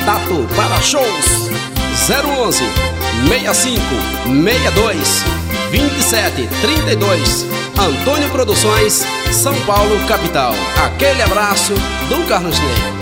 Contato para shows 011 65 62 27 32. Antônio Produções, São Paulo, capital. Aquele abraço do Carlos Ney.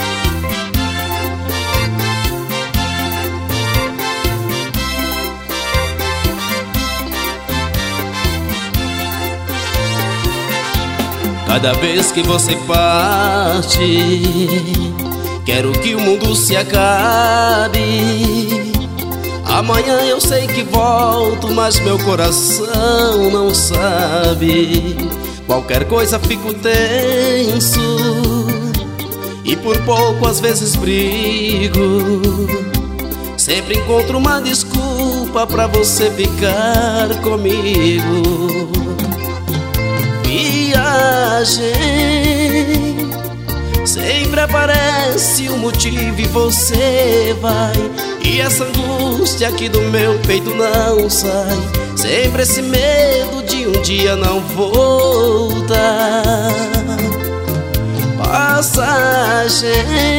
Cada vez que você parte, quero que o mundo se acabe. Amanhã eu sei que volto, mas meu coração não sabe. Qualquer coisa fico tenso e por pouco às vezes brigo. Sempre encontro uma desculpa pra você ficar comigo. Viagem, sempre aparece um motivo e você vai. E essa angústia aqui do meu peito não sai. Sempre esse medo de um dia não voltar. Passagem,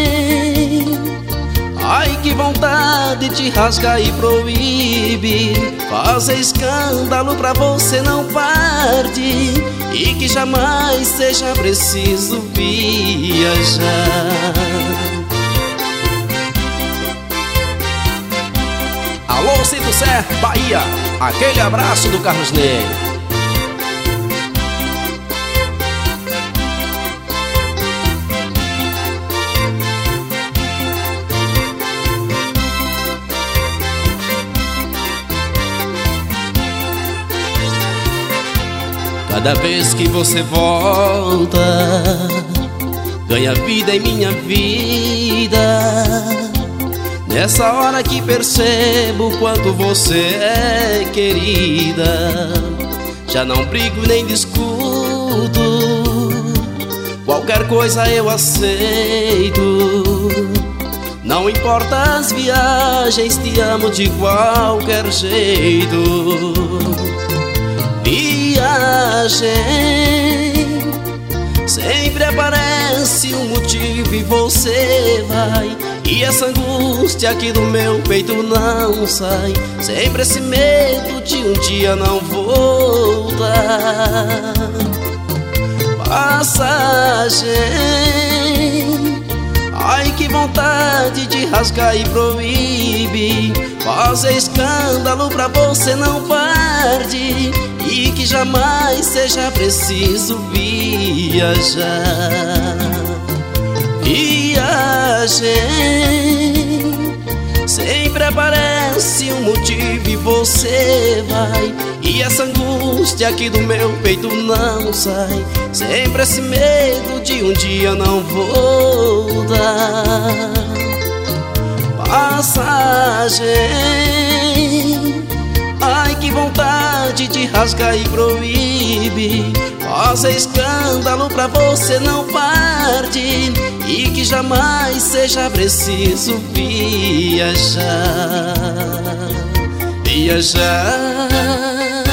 ai que vontade de rasgar e proibir. Fazer escândalo pra você não partir. E que jamais seja preciso viajar. Alô, Cinto Sé, Bahia. Aquele abraço do Carlos Ney. Cada vez que você volta, ganha vida em minha vida. Nessa hora que percebo quanto você é querida. Já não brigo nem discuto, qualquer coisa eu aceito. Não importa as viagens, te amo de qualquer jeito. Viagem, sempre aparece um motivo e você vai. E essa angústia aqui do meu peito não sai. Sempre esse medo de um dia não voltar. Passagem, ai que vontade de rasgar e proibir. Fazer escândalo pra você não partir. E que jamais seja preciso viajar. Viagem, sempre aparece um motivo e você vai. E essa angústia aqui do meu peito não sai. Sempre esse medo de um dia não voltar. Passagem, ai que vontade de rasgar e proibir. Fazer escândalo pra você não partir. E que jamais seja preciso viajar. Viajar.